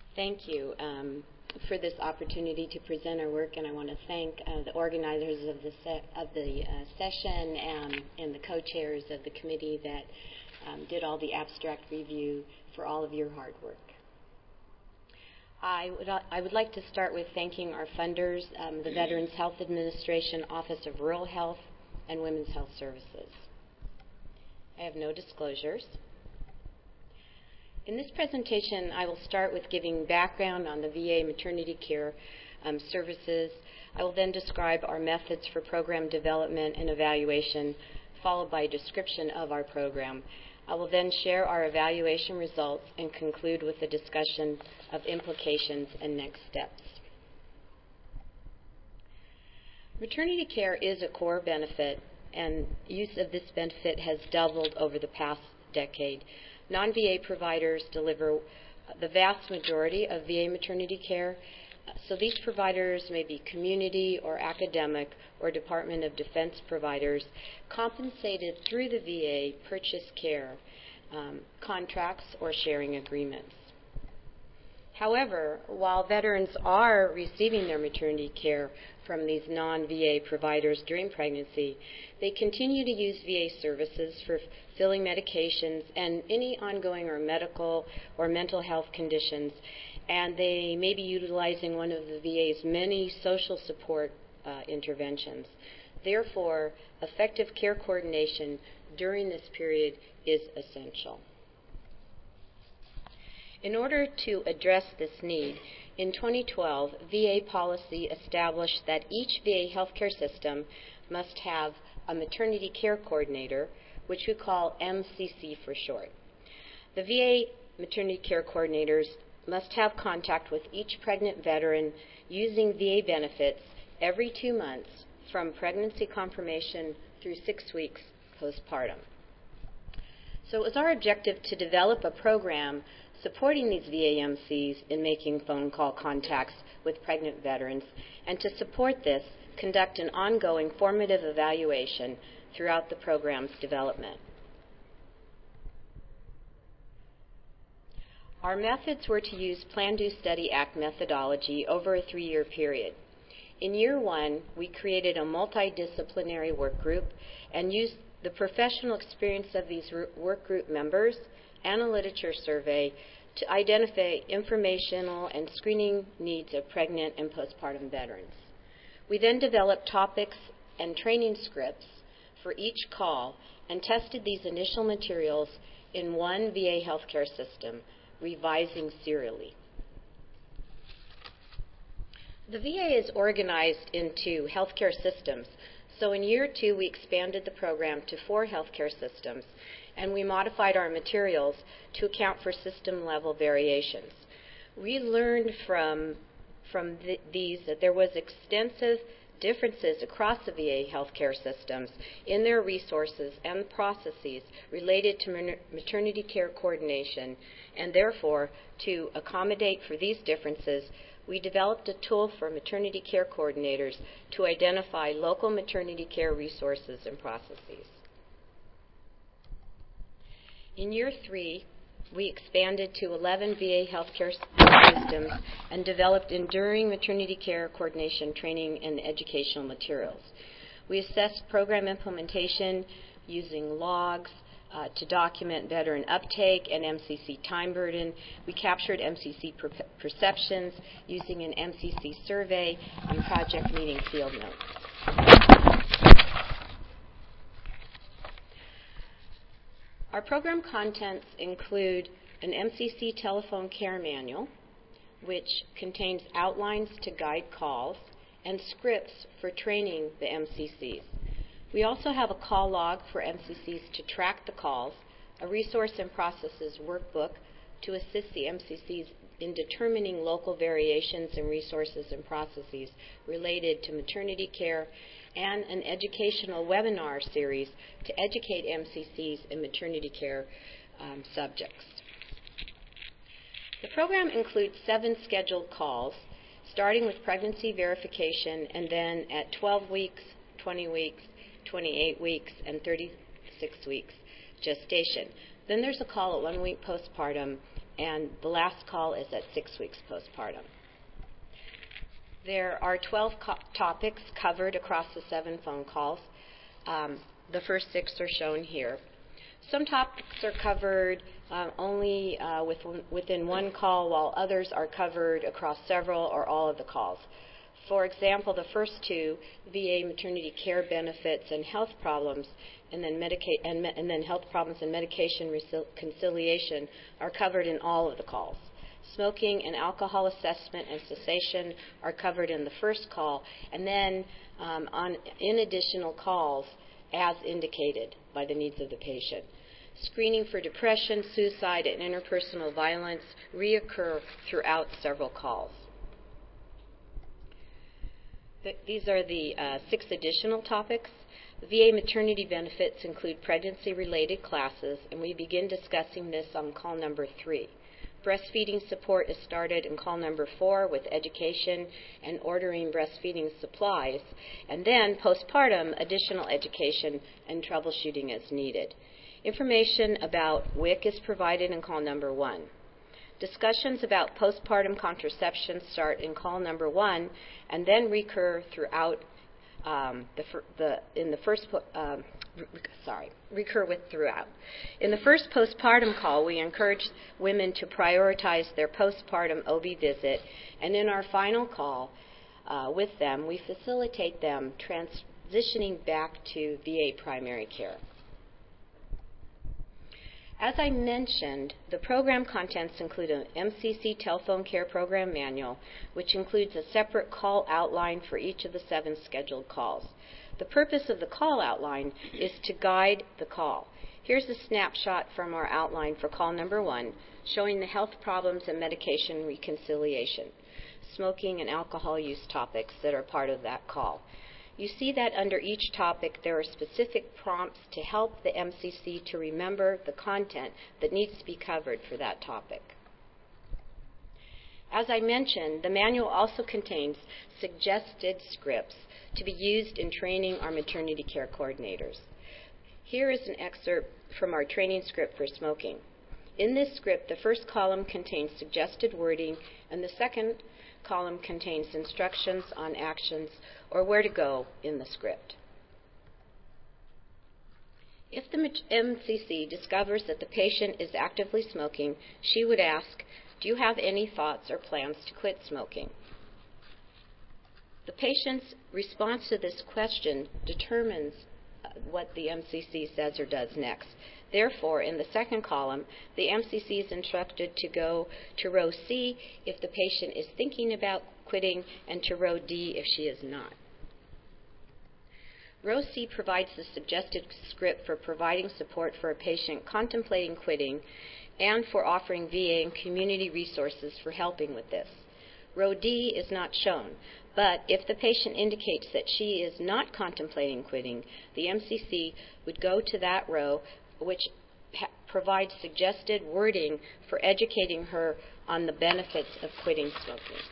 Thank you for this opportunity to present our work, and I want to thank the organizers of the session and the co-chairs of the committee that did all the abstract review for all of your hard work. I would like to start with thanking our funders, the Veterans Health Administration Office of Rural Health and Women's Health Services. I have no disclosures. In this presentation, I will start with giving background on the VA maternity care services. I will then describe our methods for program development and evaluation, followed by a description of our program. I will then share our evaluation results and conclude with a discussion of implications and next steps. Maternity care is a core benefit, and use of this benefit has doubled over the past decade. Non-VA providers deliver the vast majority of VA maternity care, so these providers may be community or academic or Department of Defense providers compensated through the VA purchase care contracts or sharing agreements. However, while veterans are receiving their maternity care from these non-VA providers during pregnancy, they continue to use VA services for filling medications and any ongoing or medical or mental health conditions, and they may be utilizing one of the VA's many social support interventions. Therefore, effective care coordination during this period is essential. In order to address this need, in 2012, VA policy established that each VA healthcare system must have a maternity care coordinator, which we call MCC for short. The VA maternity care coordinators must have contact with each pregnant veteran using VA benefits every 2 months from pregnancy confirmation through 6 weeks postpartum. So it was our objective to develop a program supporting these VA MCs in making phone call contacts with pregnant veterans, and to support this, conduct an ongoing formative evaluation throughout the program's development. Our methods were to use Plan, Do, Study, Act methodology over a 3-year period. In year 1, we created a multidisciplinary work group and used the professional experience of these work group members and a literature survey to identify informational and screening needs of pregnant and postpartum veterans. We then developed topics and training scripts for each call and tested these initial materials in one VA healthcare system, revising serially. The VA is organized into healthcare systems, so in year 2 we expanded the program to 4 healthcare systems, and we modified our materials to account for system-level variations. We learned from these that there was extensive differences across the VA healthcare systems in their resources and processes related to maternity care coordination, and therefore, to accommodate for these differences, we developed a tool for maternity care coordinators to identify local maternity care resources and processes. In year 3, we expanded to 11 VA healthcare systems and developed enduring maternity care coordination training and educational materials. We assessed program implementation using logs to document veteran uptake and MCC time burden. We captured MCC perceptions using an MCC survey and project meeting field notes. Our program contents include an MCC telephone care manual, which contains outlines to guide calls, and scripts for training the MCCs. We also have a call log for MCCs to track the calls, a resource and processes workbook to assist the MCCs in determining local variations in resources and processes related to maternity care, and an educational webinar series to educate MCCs in maternity care subjects. The program includes 7 scheduled calls, starting with pregnancy verification and then at 12 weeks, 20 weeks, 28 weeks, and 36 weeks gestation. Then there's a call at 1 week postpartum, and the last call is at 6 weeks postpartum. There are 12 topics covered across the 7 phone calls. The first 6 are shown here. Some topics are covered only within one call, while others are covered across several or all of the calls. For example, the first 2, VA maternity care benefits and health problems, and then health problems and medication reconciliation are covered in all of the calls. Smoking and alcohol assessment and cessation are covered in the first call, and then in additional calls as indicated by the needs of the patient. Screening for depression, suicide, and interpersonal violence reoccur throughout several calls. These are the 6 additional topics. VA maternity benefits include pregnancy-related classes, and we begin discussing this on call number 3. Breastfeeding support is started in call number 4 with education and ordering breastfeeding supplies, and then postpartum additional education and troubleshooting as needed. Information about WIC is provided in call number 1. Discussions about postpartum contraception start in call number 1 and then recur throughout throughout. In the first postpartum call, we encourage women to prioritize their postpartum OB visit, and in our final call with them, we facilitate them transitioning back to VA primary care. As I mentioned, the program contents include an MCC telephone care program manual, which includes a separate call outline for each of the 7 scheduled calls. The purpose of the call outline is to guide the call. Here's a snapshot from our outline for call number 1, showing the health problems and medication reconciliation, smoking and alcohol use topics that are part of that call. You see that under each topic there are specific prompts to help the MCC to remember the content that needs to be covered for that topic. As I mentioned, the manual also contains suggested scripts to be used in training our maternity care coordinators. Here is an excerpt from our training script for smoking. In this script, the first column contains suggested wording, and the second column contains instructions on actions or where to go in the script. If the MCC discovers that the patient is actively smoking, she would ask, "Do you have any thoughts or plans to quit smoking?" The patient's response to this question determines what the MCC says or does next. Therefore, in the second column, the MCC is instructed to go to row C if the patient is thinking about quitting, and to row D if she is not. Row C provides the suggested script for providing support for a patient contemplating quitting and for offering VA and community resources for helping with this. Row D is not shown, but if the patient indicates that she is not contemplating quitting, the MCC would go to that row, which provides suggested wording for educating her on the benefits of quitting smoking.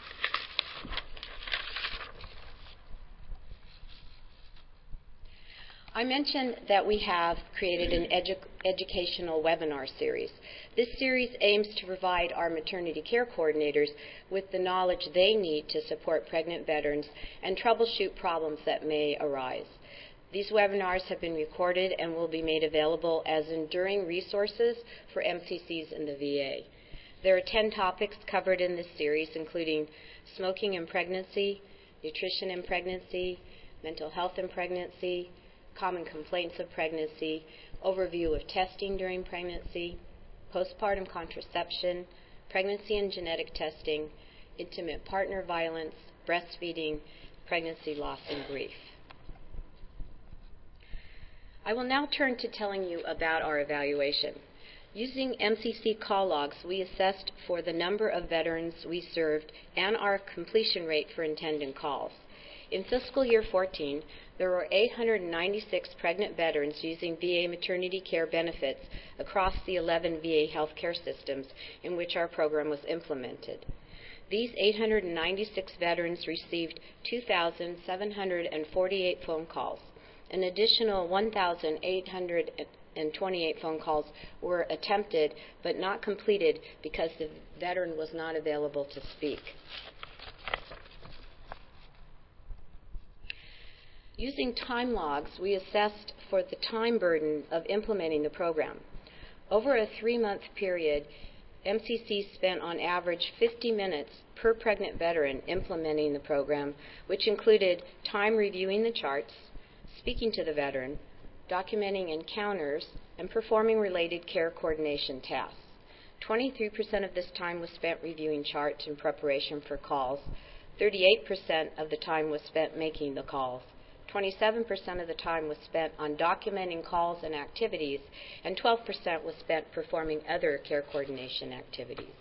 I mentioned that we have created an educational webinar series. This series aims to provide our maternity care coordinators with the knowledge they need to support pregnant veterans and troubleshoot problems that may arise. These webinars have been recorded and will be made available as enduring resources for MCCs in the VA. There are 10 topics covered in this series, including smoking in pregnancy, nutrition in pregnancy, mental health in pregnancy, common complaints of pregnancy, overview of testing during pregnancy, postpartum contraception, pregnancy and genetic testing, intimate partner violence, breastfeeding, pregnancy loss, and grief. I will now turn to telling you about our evaluation. Using MCC call logs, we assessed for the number of veterans we served and our completion rate for intended calls. In fiscal year 14, there were 896 pregnant veterans using VA maternity care benefits across the 11 VA healthcare systems in which our program was implemented. These 896 veterans received 2,748 phone calls. An additional 1,808 and 28 phone calls were attempted but not completed because the veteran was not available to speak. Using time logs, we assessed for the time burden of implementing the program. Over a 3-month period, MCC spent on average 50 minutes per pregnant veteran implementing the program, which included time reviewing the charts, speaking to the veteran, documenting encounters, and performing related care coordination tasks. 23% of this time was spent reviewing charts in preparation for calls. 38% of the time was spent making the calls. 27% of the time was spent on documenting calls and activities, and 12% was spent performing other care coordination activities.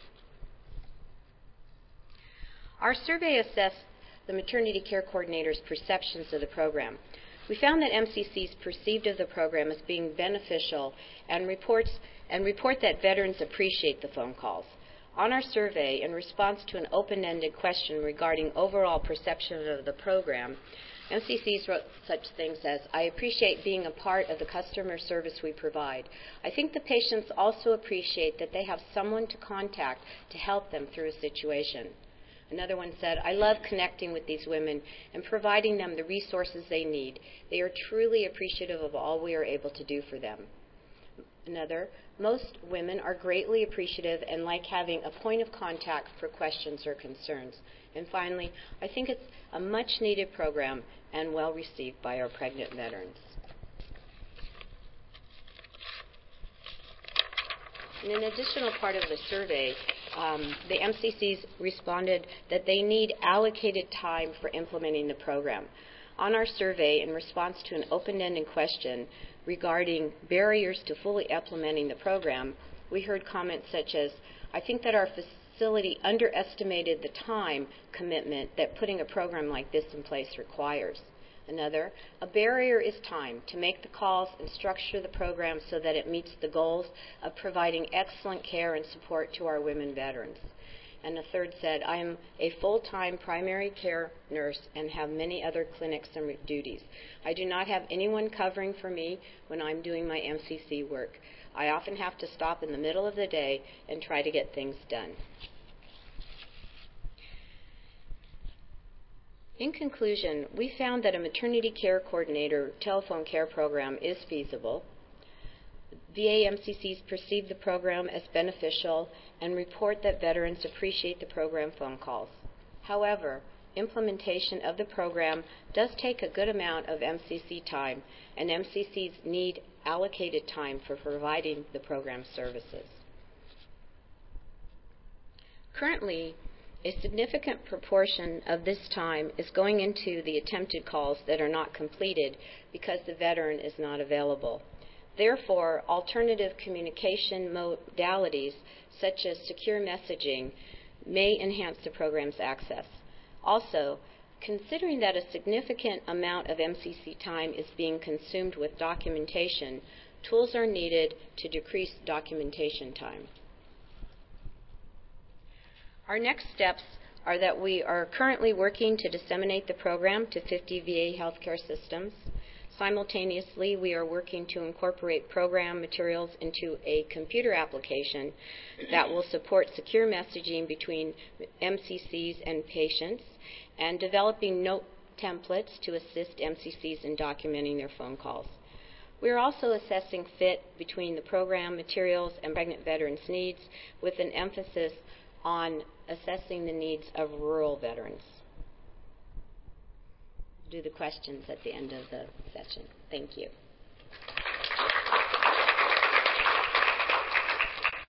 Our survey assessed the maternity care coordinator's perceptions of the program. We found that MCCs perceived of the program as being beneficial and report that veterans appreciate the phone calls. On our survey, in response to an open-ended question regarding overall perception of the program, MCCs wrote such things as, "I appreciate being a part of the customer service we provide. I think the patients also appreciate that they have someone to contact to help them through a situation." Another one said, "I love connecting with these women and providing them the resources they need. They are truly appreciative of all we are able to do for them." Another, "Most women are greatly appreciative and like having a point of contact for questions or concerns." And finally, "I think it's a much-needed program and well received by our pregnant veterans." In an additional part of the survey, the MCCs responded that they need allocated time for implementing the program. On our survey, in response to an open-ended question regarding barriers to fully implementing the program, we heard comments such as, "I think that our facility underestimated the time commitment that putting a program like this in place requires." Another, "A barrier is time to make the calls and structure the program so that it meets the goals of providing excellent care and support to our women veterans." And a third said, "I am a full-time primary care nurse and have many other clinics and duties. I do not have anyone covering for me when I'm doing my MCC work. I often have to stop in the middle of the day and try to get things done." In conclusion, we found that a maternity care coordinator telephone care program is feasible. VA MCCs perceive the program as beneficial and report that veterans appreciate the program phone calls. However, implementation of the program does take a good amount of MCC time, and MCCs need allocated time for providing the program services. Currently, a significant proportion of this time is going into the attempted calls that are not completed because the veteran is not available. Therefore, alternative communication modalities such as secure messaging may enhance the program's access. Also, considering that a significant amount of MCC time is being consumed with documentation, tools are needed to decrease documentation time. Our next steps are that we are currently working to disseminate the program to 50 VA healthcare systems. Simultaneously, we are working to incorporate program materials into a computer application that will support secure messaging between MCCs and patients, and developing note templates to assist MCCs in documenting their phone calls. We are also assessing fit between the program materials and pregnant veterans' needs, with an emphasis on assessing the needs of rural veterans. Do the questions at the end of the session. Thank you.